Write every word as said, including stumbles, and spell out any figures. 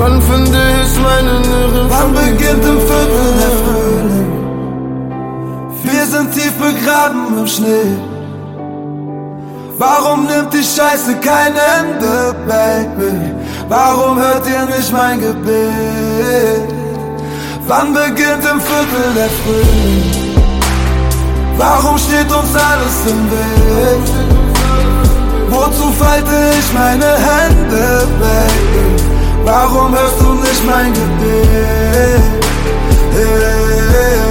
Wann finde ich meine Niere? Wann beginnt im Viertel der Frühling? Wir sind tief begraben im Schnee. Warum nimmt die Scheiße kein Ende, Baby? Warum hört ihr nicht mein Gebet? Wann beginnt im Viertel der Frühling? Warum steht uns alles im Weg? Wozu falte ich meine Hände, Baby? Warum hörst du nicht mein Gebet?